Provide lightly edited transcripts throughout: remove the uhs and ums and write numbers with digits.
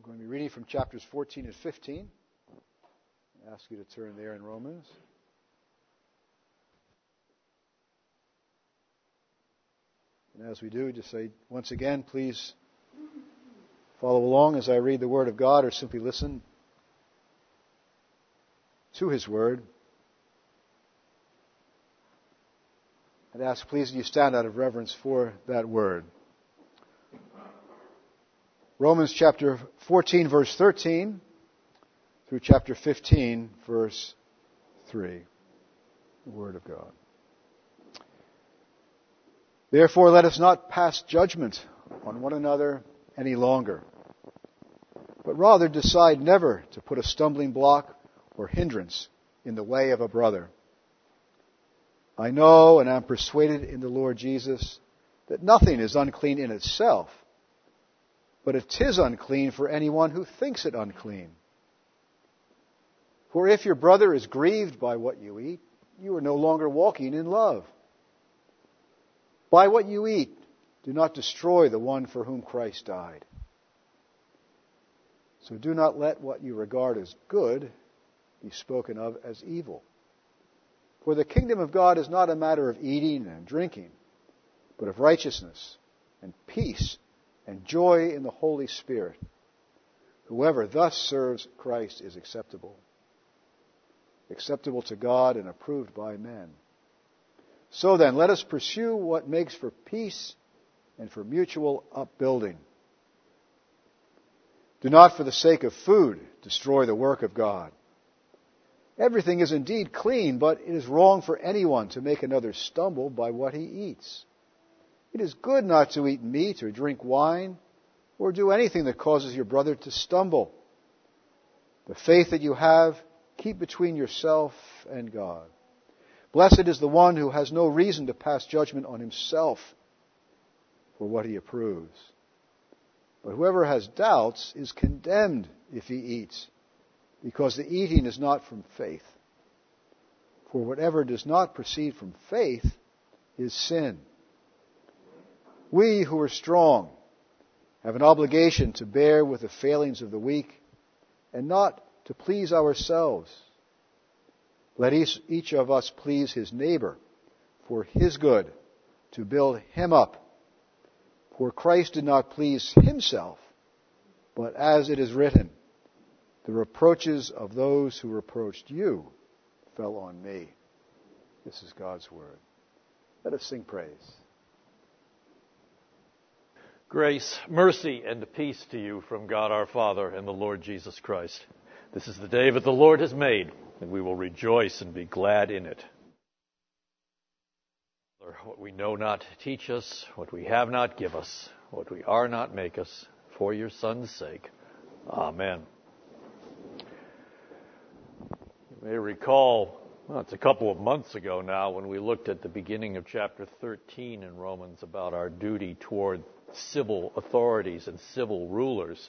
I'm going to be reading from chapters 14 and 15. I ask you to turn there in Romans. And as we do, just say once again, please follow along as I read the Word of God, or simply listen to His Word. And ask, please, that you stand out of reverence for that Word. Romans chapter 14, verse 13, through chapter 15, verse 3. The Word of God. Therefore, let us not pass judgment on one another any longer, but rather decide never to put a stumbling block or hindrance in the way of a brother. I know and am persuaded in the Lord Jesus that nothing is unclean in itself, but it is unclean for anyone who thinks it unclean. For if your brother is grieved by what you eat, you are no longer walking in love. By what you eat, do not destroy the one for whom Christ died. So do not let what you regard as good be spoken of as evil. For the kingdom of God is not a matter of eating and drinking, but of righteousness and peace and joy in the Holy Spirit. Whoever thus serves Christ is acceptable to God and approved by men. So then, let us pursue what makes for peace and for mutual upbuilding. Do not, for the sake of food, destroy the work of God. Everything is indeed clean, but it is wrong for anyone to make another stumble by what he eats. It is good not to eat meat or drink wine or do anything that causes your brother to stumble. The faith that you have, keep between yourself and God. Blessed is the one who has no reason to pass judgment on himself for what he approves. But whoever has doubts is condemned if he eats, because the eating is not from faith. For whatever does not proceed from faith is sin. We who are strong have an obligation to bear with the failings of the weak and not to please ourselves. Let each of us please his neighbor for his good, to build him up. For Christ did not please himself, but as it is written, the reproaches of those who reproached you fell on me. This is God's word. Let us sing praise. Grace, mercy, and peace to you from God our Father and the Lord Jesus Christ. This is the day that the Lord has made, and we will rejoice and be glad in it. What we know not, teach us. What we have not, give us. What we are not, make us. For your Son's sake. Amen. You may recall, it's a couple of months ago now, when we looked at the beginning of chapter 13 in Romans about our duty toward civil authorities and civil rulers.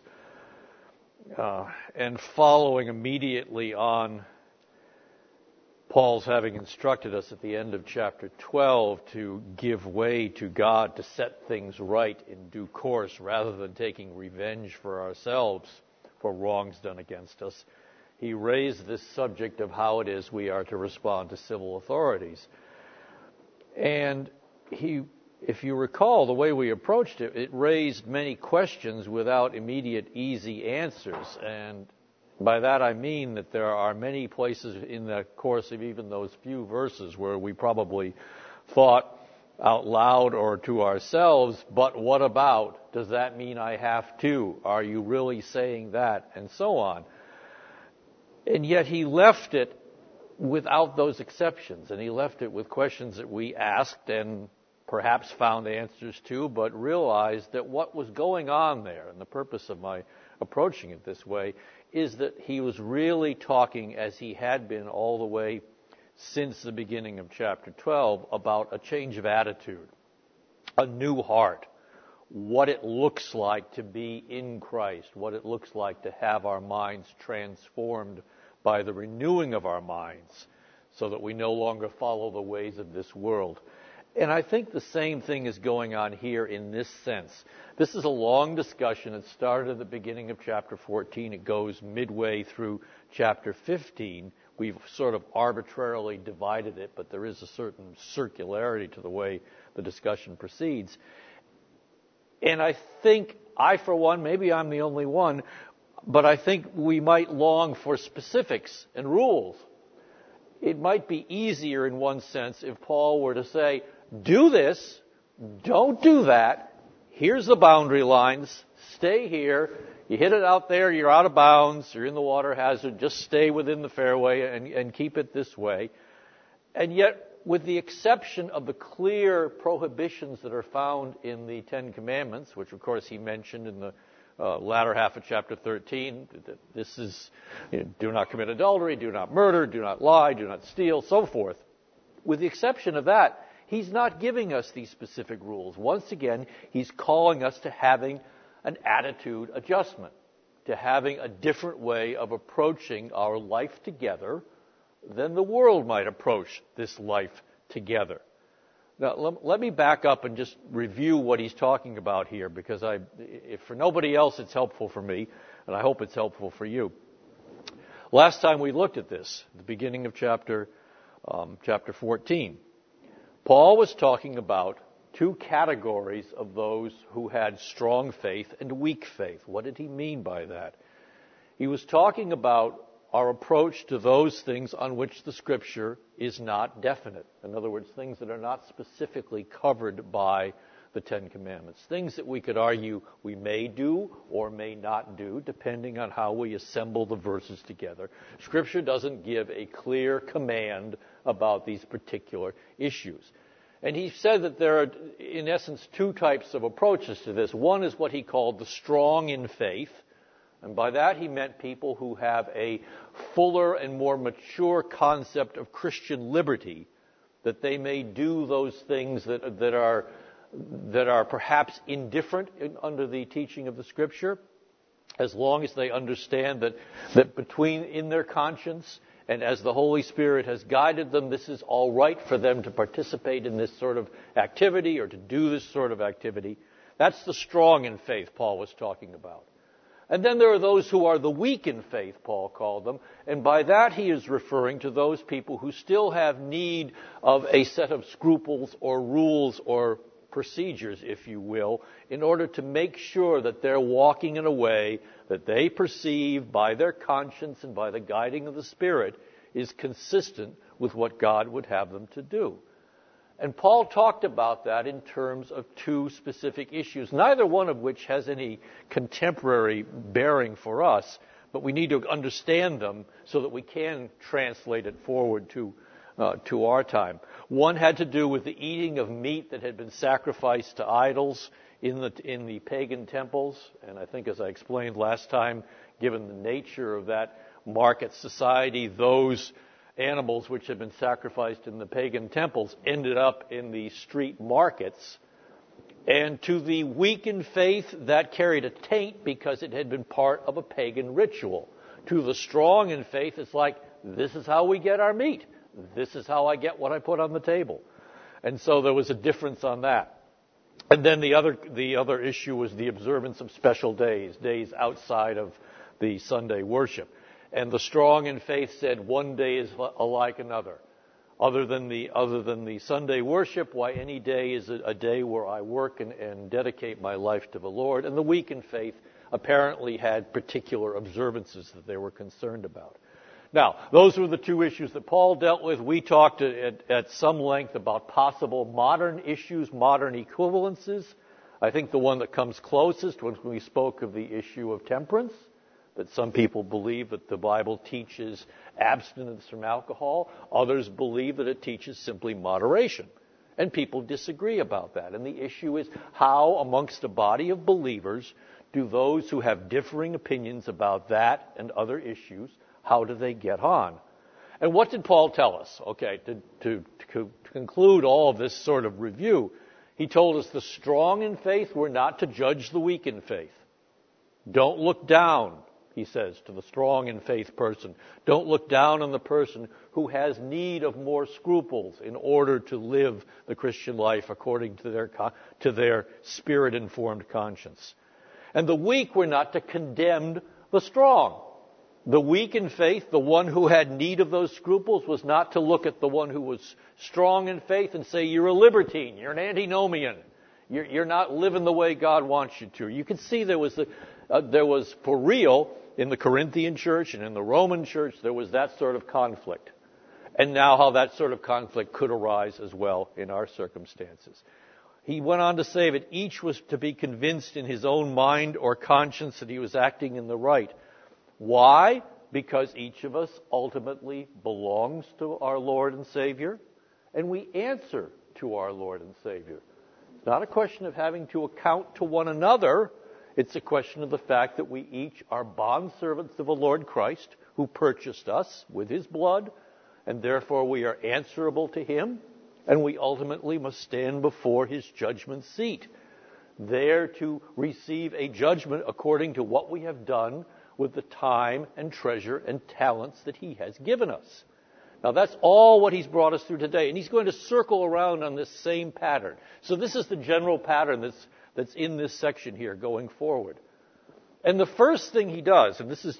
And following immediately on Paul's having instructed us at the end of chapter 12 to give way to God, to set things right in due course rather than taking revenge for ourselves for wrongs done against us. He raised this subject of how it is we are to respond to civil authorities. And if you recall, the way we approached it, it raised many questions without immediate, easy answers. And by that I mean that there are many places in the course of even those few verses where we probably thought out loud or to ourselves, but what about? Does that mean I have to? Are you really saying that? And so on. And yet he left it without those exceptions, and he left it with questions that we asked and perhaps found answers to, but realized that what was going on there, and the purpose of my approaching it this way, is that he was really talking, as he had been all the way since the beginning of chapter 12, about a change of attitude, a new heart, what it looks like to be in Christ, what it looks like to have our minds transformed by the renewing of our minds so that we no longer follow the ways of this world. And I think the same thing is going on here in this sense. This is a long discussion. It started at the beginning of chapter 14. It goes midway through chapter 15. We've sort of arbitrarily divided it, but there is a certain circularity to the way the discussion proceeds. And I think, for one, maybe I'm the only one, but I think we might long for specifics and rules. It might be easier in one sense if Paul were to say, do this, don't do that, here's the boundary lines, stay here, you hit it out there, you're out of bounds, you're in the water hazard, just stay within the fairway and keep it this way. And yet, with the exception of the clear prohibitions that are found in the Ten Commandments, which of course he mentioned in the latter half of chapter 13, this is, do not commit adultery, do not murder, do not lie, do not steal, so forth. With the exception of that, he's not giving us these specific rules. Once again, he's calling us to having an attitude adjustment, to having a different way of approaching our life together than the world might approach this life together. Now, let me back up and just review what he's talking about here, because if for nobody else, it's helpful for me, and I hope it's helpful for you. Last time we looked at this, at the beginning of chapter 14, Paul was talking about two categories of those who had strong faith and weak faith. What did he mean by that? He was talking about our approach to those things on which the Scripture is not definite. In other words, things that are not specifically covered by the Ten Commandments. Things that we could argue we may do or may not do, depending on how we assemble the verses together. Scripture doesn't give a clear command about these particular issues. And he said that there are, in essence, two types of approaches to this. One is what he called the strong in faith. And by that he meant people who have a fuller and more mature concept of Christian liberty, that they may do those things that are perhaps indifferent under the teaching of the Scripture, as long as they understand that between in their conscience and as the Holy Spirit has guided them, this is all right for them to participate in this sort of activity or to do this sort of activity. That's the strong in faith Paul was talking about. And then there are those who are the weak in faith, Paul called them. And by that he is referring to those people who still have need of a set of scruples or rules or procedures, if you will, in order to make sure that they're walking in a way that they perceive by their conscience and by the guiding of the Spirit is consistent with what God would have them to do. And Paul talked about that in terms of two specific issues, neither one of which has any contemporary bearing for us, but we need to understand them so that we can translate it forward to our time. One had to do with the eating of meat that had been sacrificed to idols in the pagan temples, and I think as I explained last time, given the nature of that market society, those animals which had been sacrificed in the pagan temples ended up in the street markets. And to the weak in faith, that carried a taint because it had been part of a pagan ritual. To the strong in faith, it's like, this is how we get our meat. This is how I get what I put on the table. And so there was a difference on that. And then the other issue was the observance of special days outside of the Sunday worship. And the strong in faith said one day is alike another. Other than the Sunday worship, why any day is a day where I work and dedicate my life to the Lord. And the weak in faith apparently had particular observances that they were concerned about. Now, those were the two issues that Paul dealt with. We talked at some length about possible modern issues, modern equivalences. I think the one that comes closest was when we spoke of the issue of temperance, that some people believe that the Bible teaches abstinence from alcohol. Others believe that it teaches simply moderation. And people disagree about that. And the issue is how, amongst a body of believers, do those who have differing opinions about that and other issues, how do they get on? And what did Paul tell us? Okay, to conclude all of this sort of review, he told us the strong in faith were not to judge the weak in faith. Don't look down. he says, to the strong in faith person. Don't look down on the person who has need of more scruples in order to live the Christian life according to their spirit-informed conscience. And the weak were not to condemn the strong. The weak in faith, the one who had need of those scruples, was not to look at the one who was strong in faith and say, you're a libertine, you're an antinomian, you're not living the way God wants you to. You can see there was for real, in the Corinthian church and in the Roman church, there was that sort of conflict. And now how that sort of conflict could arise as well in our circumstances. He went on to say that each was to be convinced in his own mind or conscience that he was acting in the right. Why? Because each of us ultimately belongs to our Lord and Savior, and we answer to our Lord and Savior. It's not a question of having to account to one another. It's a question of the fact that we each are bondservants of the Lord Christ, who purchased us with his blood, and therefore we are answerable to him, and we ultimately must stand before his judgment seat, there to receive a judgment according to what we have done with the time and treasure and talents that he has given us. Now that's all what he's brought us through today, and he's going to circle around on this same pattern. So this is the general pattern that's in this section here going forward. And the first thing he does, and this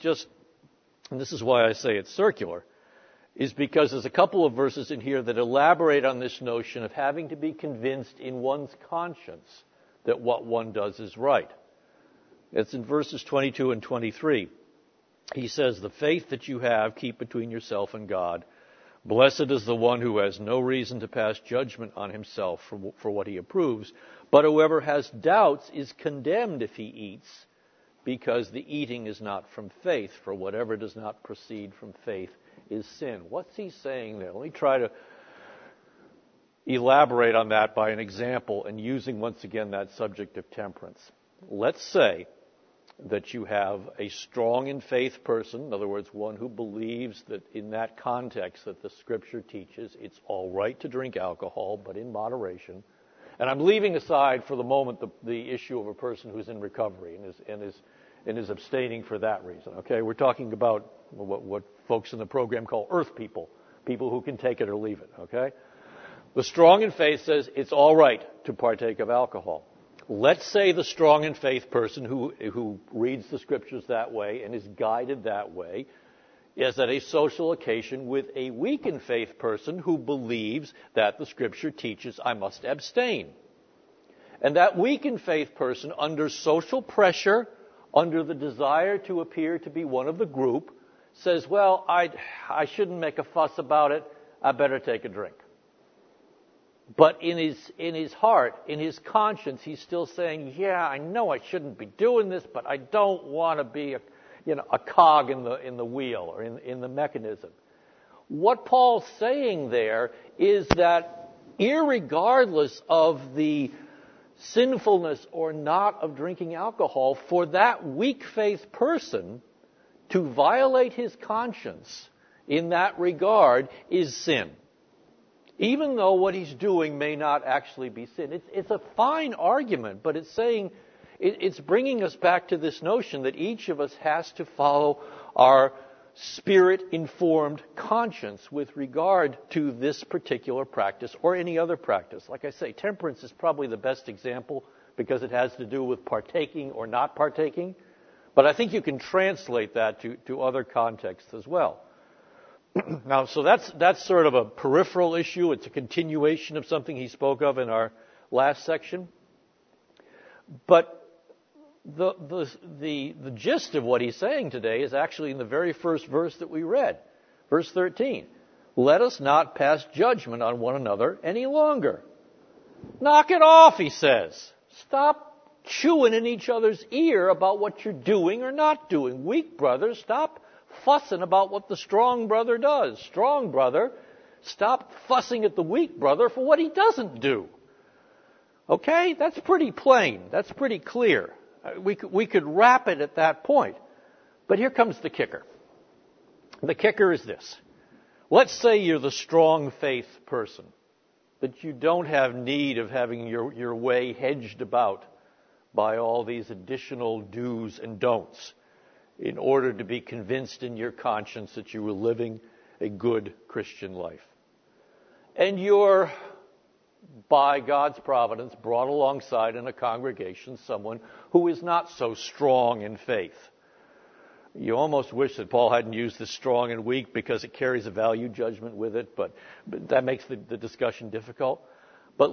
is why I say it's circular, is because there's a couple of verses in here that elaborate on this notion of having to be convinced in one's conscience that what one does is right. It's in verses 22 and 23. He says, the faith that you have, keep between yourself and God. Blessed is the one who has no reason to pass judgment on himself for what he approves. But whoever has doubts is condemned if he eats, because the eating is not from faith. For whatever does not proceed from faith is sin. What's he saying there? Let me try to elaborate on that by an example and using once again that subject of temperance. Let's say that you have a strong in faith person, in other words, one who believes that in that context that the Scripture teaches it's all right to drink alcohol, but in moderation. And I'm leaving aside for the moment the issue of a person who's in recovery and is abstaining for that reason. Okay, we're talking about what folks in the program call earth people who can take it or leave it. Okay, the strong in faith says it's all right to partake of alcohol. Let's say the strong in faith person who reads the Scriptures that way and is guided that way is at a social occasion with a weak in faith person who believes that the Scripture teaches I must abstain. And that weak in faith person, under social pressure, under the desire to appear to be one of the group, says, well, I shouldn't make a fuss about it. I better take a drink. But in his heart, in his conscience, he's still saying, yeah, I know I shouldn't be doing this, but I don't want to be a cog in the wheel or in the mechanism. What Paul's saying there is that irregardless of the sinfulness or not of drinking alcohol, for that weak faith person to violate his conscience in that regard is sin. Even though what he's doing may not actually be sin. It's a fine argument, but it's saying, it's bringing us back to this notion that each of us has to follow our spirit-informed conscience with regard to this particular practice or any other practice. Like I say, temperance is probably the best example because it has to do with partaking or not partaking. But I think you can translate that to other contexts as well. Now, so that's sort of a peripheral issue. It's a continuation of something he spoke of in our last section. But the gist of what he's saying today is actually in the very first verse that we read, verse 13. Let us not pass judgment on one another any longer. Knock it off, he says. Stop chewing in each other's ear about what you're doing or not doing. Weak brothers, stop fussing about what the strong brother does. Strong brother, stop fussing at the weak brother for what he doesn't do. Okay? That's pretty plain. That's pretty clear. We could wrap it at that point. But here comes the kicker. The kicker is this. Let's say you're the strong faith person, that you don't have need of having your way hedged about by all these additional do's and don'ts. in order to be convinced in your conscience that you were living a good Christian life. And you're, by God's providence, brought alongside in a congregation someone who is not so strong in faith. You almost wish that Paul hadn't used the strong and weak because it carries a value judgment with it, but that makes the discussion difficult. But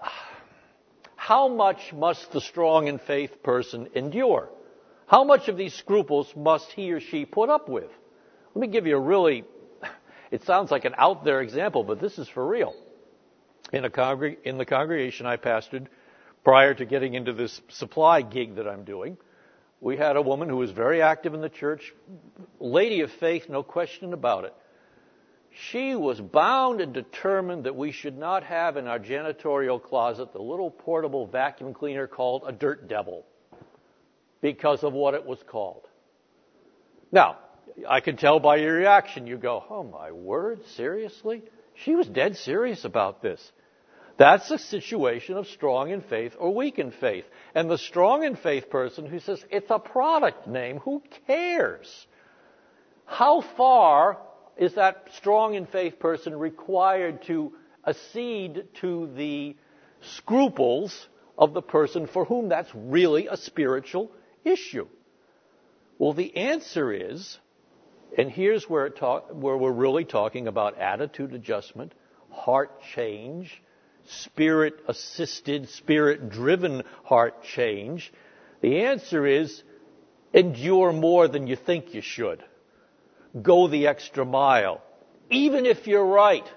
how much must the strong in faith person endure? How much of these scruples must he or she put up with? Let me give you it sounds like an out there example, but this is for real. In the congregation I pastored prior to getting into this supply gig that I'm doing, we had a woman who was very active in the church, lady of faith, no question about it. She was bound and determined that we should not have in our janitorial closet the little portable vacuum cleaner called a dirt devil because of what it was called. Now, I can tell by your reaction, you go, oh my word, seriously? She was dead serious about this. That's a situation of strong in faith or weak in faith. And the strong in faith person who says, it's a product name, who cares? How far is that strong in faith person required to accede to the scruples of the person for whom that's really a spiritual issue? Well, the answer is, and here's where we're really talking about attitude adjustment, heart change, Spirit-assisted, Spirit-driven heart change. The answer is, endure more than you think you should. Go the extra mile, even if you're right.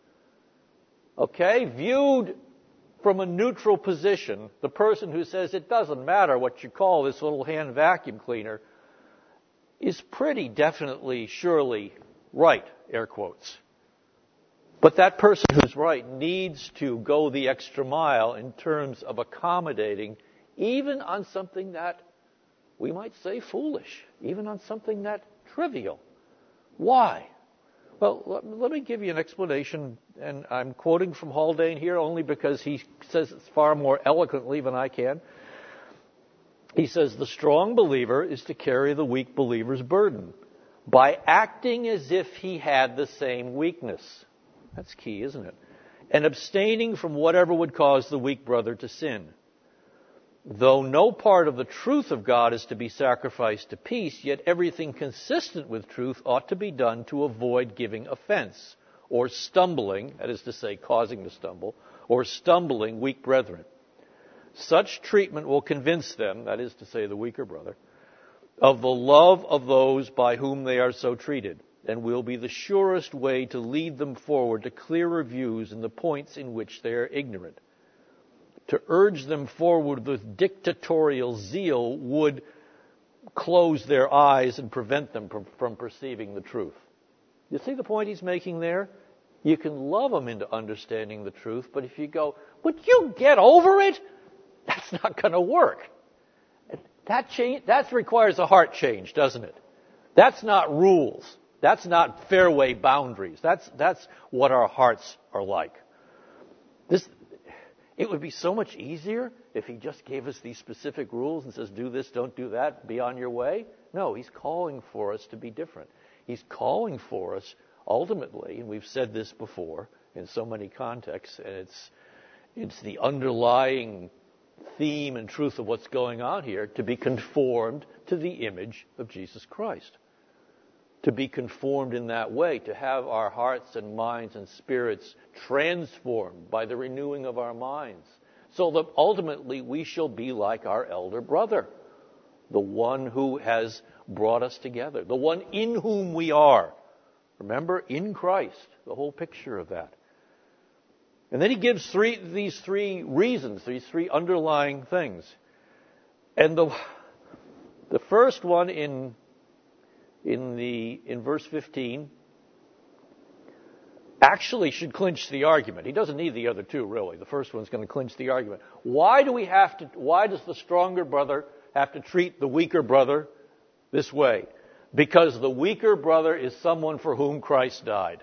Okay? Viewed from a neutral position, the person who says it doesn't matter what you call this little hand vacuum cleaner is pretty definitely, surely right, air quotes. But that person who's right needs to go the extra mile in terms of accommodating, even on something that we might say foolish, even on something that trivial. Why? Well, let me give you an explanation, and I'm quoting from Haldane here only because he says it far more eloquently than I can. He says, the strong believer is to carry the weak believer's burden by acting as if he had the same weakness. That's key, isn't it? And abstaining from whatever would cause the weak brother to sin. Though no part of the truth of God is to be sacrificed to peace, yet everything consistent with truth ought to be done to avoid giving offense or stumbling, that is to say, causing to stumble, or stumbling weak brethren. Such treatment will convince them, that is to say, the weaker brother, of the love of those by whom they are so treated, and will be the surest way to lead them forward to clearer views in the points in which they are ignorant. To urge them forward with dictatorial zeal would close their eyes and prevent them from perceiving the truth. You see the point he's making there? You can love them into understanding the truth, but if you go, would you get over it? That's not going to work. That requires a heart change, doesn't it? That's not rules. That's not fairway boundaries. That's what our hearts are like. It would be so much easier if he just gave us these specific rules and says, do this, don't do that, be on your way. No, he's calling for us to be different. He's calling for us ultimately, and we've said this before in so many contexts, and it's the underlying theme and truth of what's going on here, to be conformed to the image of Jesus Christ. To be conformed in that way, to have our hearts and minds and spirits transformed by the renewing of our minds, so that ultimately we shall be like our elder brother, the one who has brought us together, the one in whom we are. Remember, in Christ, the whole picture of that. And then he gives these three reasons, these three underlying things. And the first one in verse 15 actually should clinch the argument. He doesn't need the other two, really. The first one's going to clinch the argument. Why does the stronger brother have to treat the weaker brother this way? Because the weaker brother is someone for whom Christ died.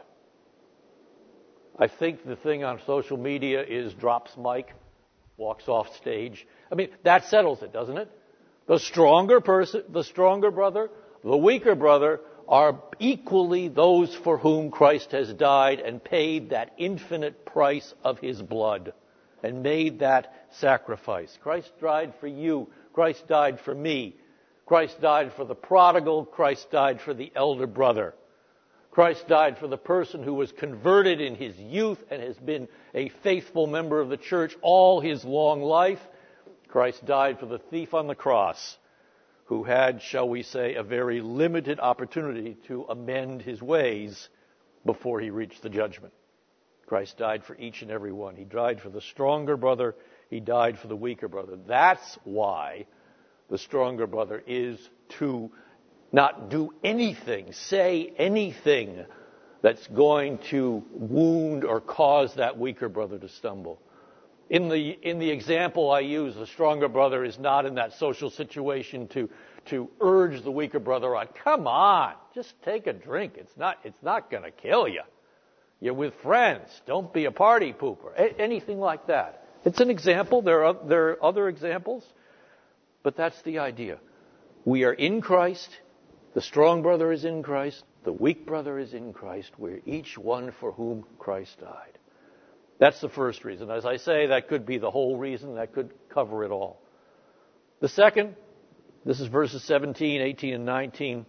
I think the thing on social media is drops mic, walks off stage. I mean, that settles it, doesn't it? The stronger brother the weaker brother are equally those for whom Christ has died and paid that infinite price of his blood and made that sacrifice. Christ died for you. Christ died for me. Christ died for the prodigal. Christ died for the elder brother. Christ died for the person who was converted in his youth and has been a faithful member of the church all his long life. Christ died for the thief on the cross, who had, shall we say, a very limited opportunity to amend his ways before he reached the judgment. Christ died for each and every one. He died for the stronger brother. He died for the weaker brother. That's why the stronger brother is to not do anything, say anything that's going to wound or cause that weaker brother to stumble. In the example I use, the stronger brother is not in that social situation to urge the weaker brother on. Come on, just take a drink. It's not going to kill you. You're with friends. Don't be a party pooper. Anything like that. It's an example. There are other examples, but that's the idea. We are in Christ. The strong brother is in Christ. The weak brother is in Christ. We're each one for whom Christ died. That's the first reason. As I say, that could be the whole reason. That could cover it all. The second, this is verses 17, 18, and 19.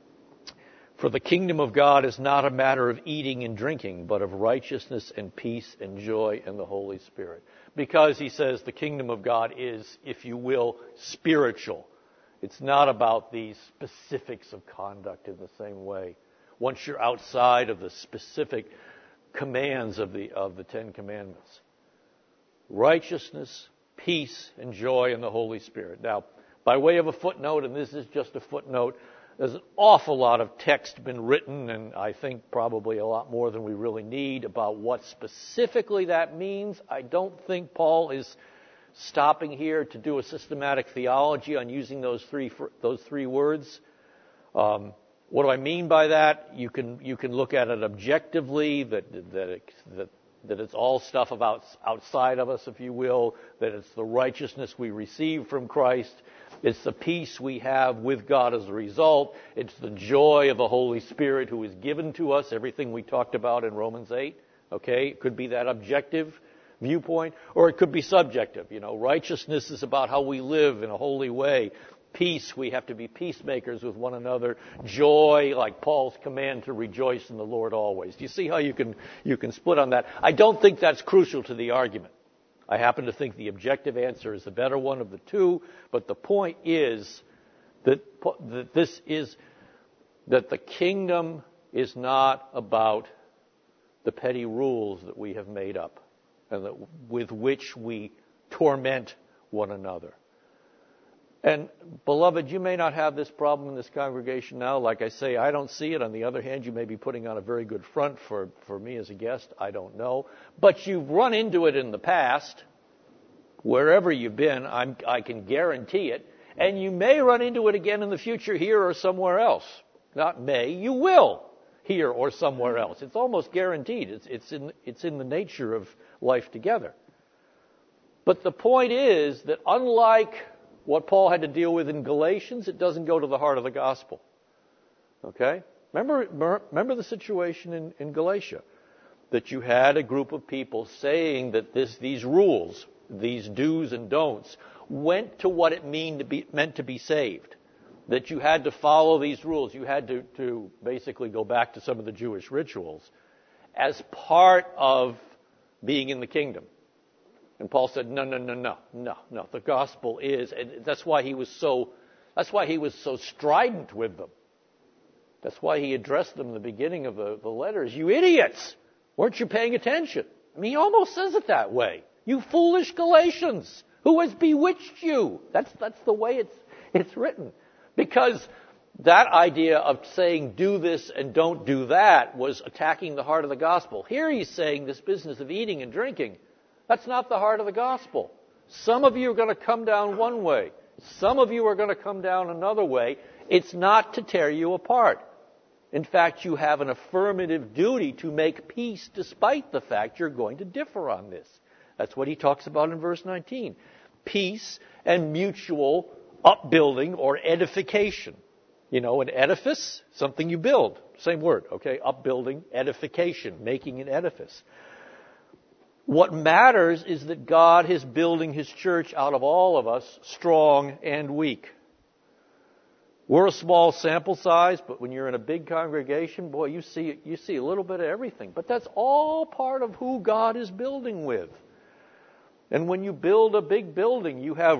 For the kingdom of God is not a matter of eating and drinking, but of righteousness and peace and joy in the Holy Spirit. Because, he says, the kingdom of God is, if you will, spiritual. It's not about these specifics of conduct in the same way. Once you're outside of the specific commands of the Ten Commandments. Righteousness, peace, and joy in the Holy Spirit. Now, by way of a footnote, and this is just a footnote, there's an awful lot of text been written, and I think probably a lot more than we really need, about what specifically that means. I don't think Paul is stopping here to do a systematic theology on using those three words. What do I mean by that? You can look at it objectively, that it's all stuff outside of us, if you will, that it's the righteousness we receive from Christ, it's the peace we have with God as a result, it's the joy of the Holy Spirit who is given to us, everything we talked about in Romans 8. Okay, it could be that objective viewpoint, or it could be subjective. Righteousness is about how we live in a holy way. Peace, we have to be peacemakers with one another. Joy, like Paul's command to rejoice in the Lord always. Do you see how you can split on that? I don't think that's crucial to the argument. I happen to think the objective answer is the better one of the two, but the point is that the kingdom is not about the petty rules that we have made up and with which we torment one another. And, beloved, you may not have this problem in this congregation now. Like I say, I don't see it. On the other hand, you may be putting on a very good front for me as a guest. I don't know. But you've run into it in the past, wherever you've been. I can guarantee it. And you may run into it again in the future here or somewhere else. Not may, you will here or somewhere else. It's almost guaranteed. It's in the nature of life together. But the point is that unlike what Paul had to deal with in Galatians, it doesn't go to the heart of the gospel. Okay? Remember the situation in Galatia, that you had a group of people saying that these rules, these do's and don'ts, went to what it meant to be saved. That you had to follow these rules. You had to basically go back to some of the Jewish rituals as part of being in the kingdom. And Paul said, no. The gospel is, and that's why he was so strident with them. That's why he addressed them in the beginning of the letters. You idiots! Weren't you paying attention? I mean, he almost says it that way. You foolish Galatians! Who has bewitched you? That's the way it's written. Because that idea of saying do this and don't do that was attacking the heart of the gospel. Here he's saying this business of eating and drinking, that's not the heart of the gospel. Some of you are going to come down one way. Some of you are going to come down another way. It's not to tear you apart. In fact, you have an affirmative duty to make peace despite the fact you're going to differ on this. That's what he talks about in verse 19. Peace and mutual upbuilding or edification. An edifice, something you build. Same word, okay? Upbuilding, edification, making an edifice. What matters is that God is building His church out of all of us, strong and weak. We're a small sample size, but when you're in a big congregation, boy, you see a little bit of everything. But that's all part of who God is building with. And when you build a big building, you have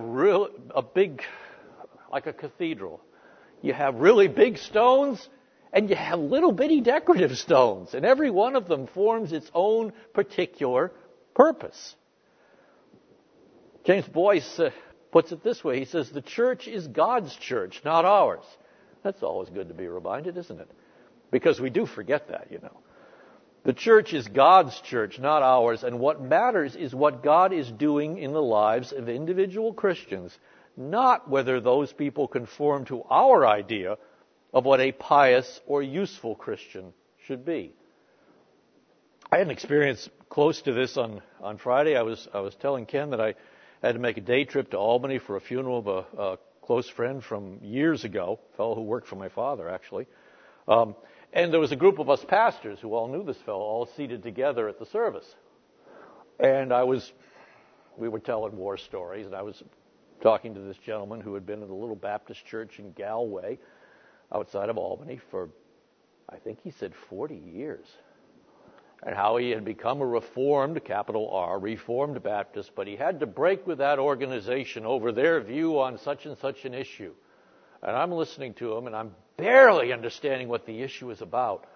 like a cathedral. You have really big stones, and you have little bitty decorative stones. And every one of them forms its own particular purpose. James Boyce puts it this way. He says, the church is God's church, not ours. That's always good to be reminded, isn't it? Because we do forget that, The church is God's church, not ours. And what matters is what God is doing in the lives of individual Christians, not whether those people conform to our idea of what a pious or useful Christian should be. I had an experience close to this on Friday. I was telling Ken that I had to make a day trip to Albany for a funeral of a close friend from years ago, a fellow who worked for my father, actually. And there was a group of us pastors who all knew this fellow, all seated together at the service. And we were telling war stories, and I was talking to this gentleman who had been in a little Baptist church in Galway, outside of Albany, for, I think he said 40 years. And how he had become a Reformed, capital R, Reformed Baptist, but he had to break with that organization over their view on such and such an issue. And I'm listening to him, and I'm barely understanding what the issue is about.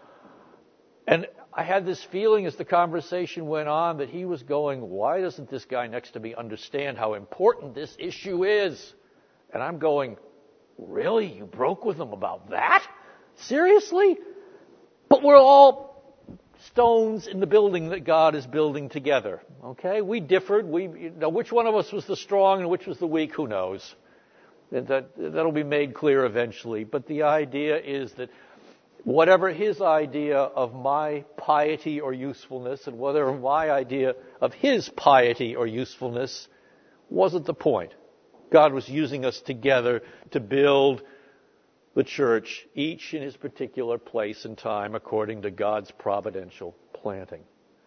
And I had this feeling as the conversation went on that he was going, why doesn't this guy next to me understand how important this issue is? And I'm going, really? You broke with him about that? Seriously? But we're all stones in the building that God is building together. Okay? We differed. Which one of us was the strong and which was the weak? Who knows? That'll be made clear eventually. But the idea is that whatever his idea of my piety or usefulness and whatever my idea of his piety or usefulness wasn't the point. God was using us together to build the church, each in his particular place and time, according to God's providential planting.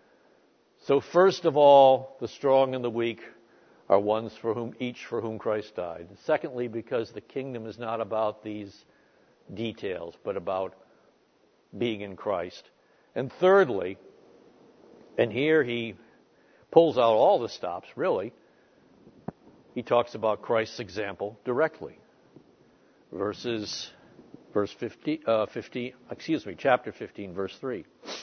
So first of all, the strong and the weak are ones for whom Christ died. And secondly, because the kingdom is not about these details, but about being in Christ. And thirdly, and here he pulls out all the stops, really, he talks about Christ's example directly. Chapter 15, verse 3.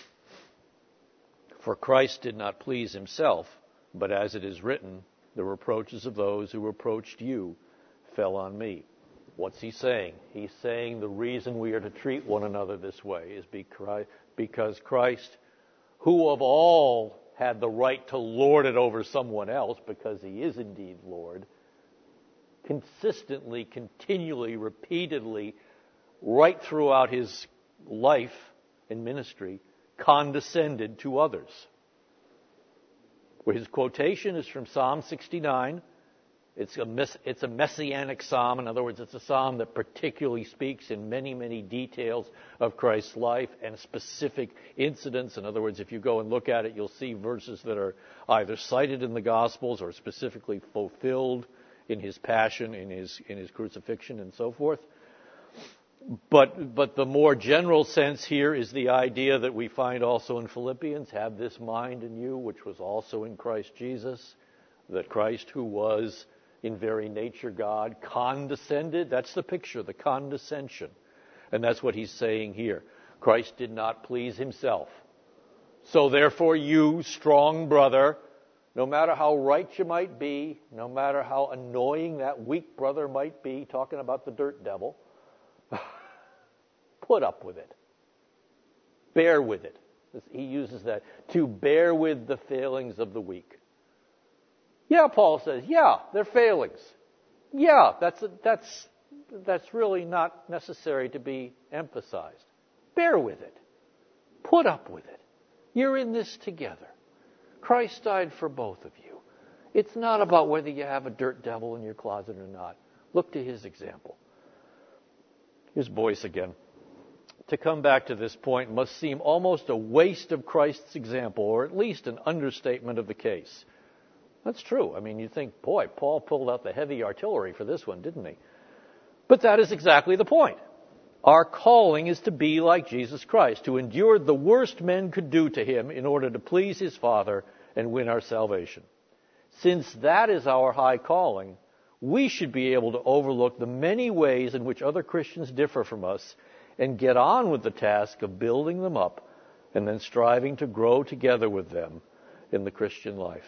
For Christ did not please himself, but as it is written, the reproaches of those who reproached you fell on me. What's he saying? He's saying the reason we are to treat one another this way is because Christ, who of all had the right to lord it over someone else, because he is indeed Lord, consistently, continually, repeatedly, right throughout his life and ministry, condescended to others. His quotation is from Psalm 69. It's a messianic psalm. In other words, it's a psalm that particularly speaks in many, many details of Christ's life and specific incidents. In other words, if you go and look at it, you'll see verses that are either cited in the Gospels or specifically fulfilled in his passion, in his crucifixion, and so forth. But the more general sense here is the idea that we find also in Philippians, have this mind in you, which was also in Christ Jesus, that Christ, who was in very nature God, condescended. That's the picture, the condescension. And that's what he's saying here. Christ did not please himself. So therefore you, strong brother, no matter how right you might be, no matter how annoying that weak brother might be, talking about the dirt devil, put up with it. Bear with it. He uses that, to bear with the failings of the weak. Yeah, Paul says, yeah, they're failings. Yeah, that's really not necessary to be emphasized. Bear with it. Put up with it. You're in this together. Christ died for both of you. It's not about whether you have a dirt devil in your closet or not. Look to his example. Here's Boyce again. To come back to this point must seem almost a waste of Christ's example, or at least an understatement of the case. That's true. I mean, you think, boy, Paul pulled out the heavy artillery for this one, didn't he? But that is exactly the point. Our calling is to be like Jesus Christ, to endure the worst men could do to him in order to please his Father and win our salvation. Since that is our high calling, we should be able to overlook the many ways in which other Christians differ from us and get on with the task of building them up and then striving to grow together with them in the Christian life.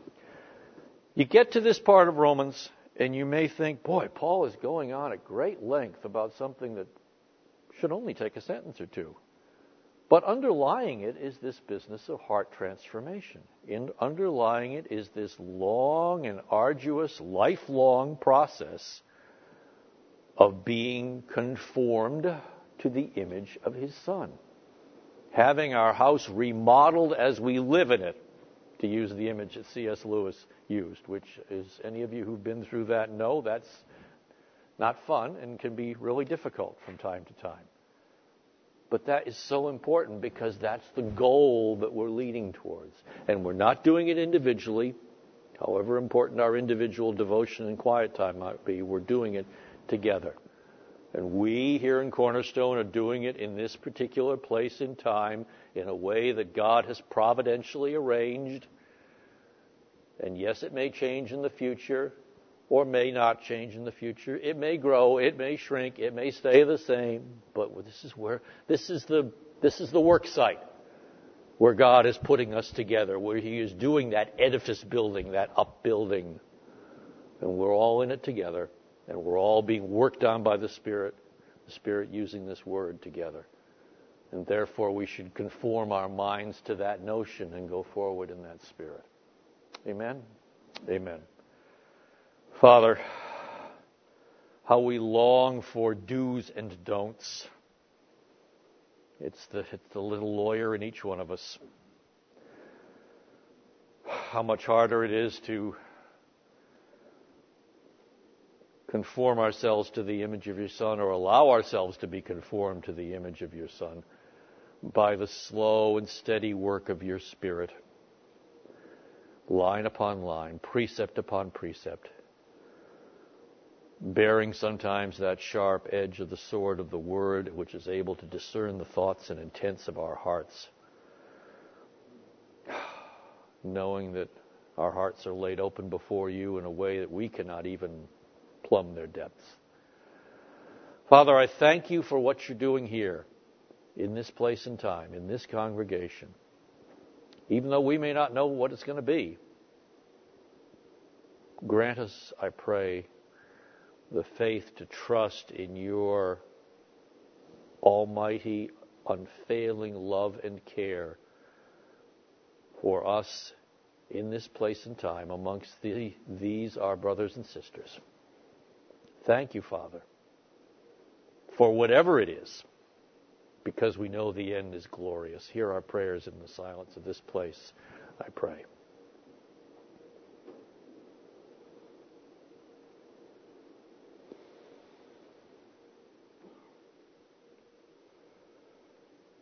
You get to this part of Romans and you may think, boy, Paul is going on at great length about something that should only take a sentence or two. But underlying it is this business of heart transformation. Underlying it is this long and arduous, lifelong process of being conformed to the image of his Son. Having our house remodeled as we live in it, to use the image that C.S. Lewis used, which is, any of you who've been through that know that's not fun and can be really difficult from time to time. But that is so important because that's the goal that we're leading towards. And we're not doing it individually, however important our individual devotion and quiet time might be. We're doing it together. And we here in Cornerstone are doing it in this particular place in time in a way that God has providentially arranged. And yes, it may change in the future or may not change in the future. It may grow, it may shrink, it may stay the same. But this is the work site where God is putting us together, where he is doing that edifice building, that upbuilding. And we're all in it together. And we're all being worked on by the Spirit using this word together. And therefore we should conform our minds to that notion and go forward in that spirit. Amen? Amen. Father, how we long for do's and don'ts. It's the little lawyer in each one of us. How much harder it is to conform ourselves to the image of your Son, or allow ourselves to be conformed to the image of your Son by the slow and steady work of your Spirit, line upon line, precept upon precept, bearing sometimes that sharp edge of the sword of the Word, which is able to discern the thoughts and intents of our hearts, knowing that our hearts are laid open before you in a way that we cannot even plumb their depths. Father, I thank you for what you're doing here in this place and time, in this congregation. Even though we may not know what it's going to be, grant us, I pray, the faith to trust in your almighty, unfailing love and care for us in this place and time amongst these our brothers and sisters. Thank you, Father, for whatever it is, because we know the end is glorious. Hear our prayers in the silence of this place, I pray.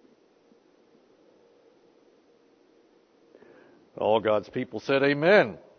All God's people said amen.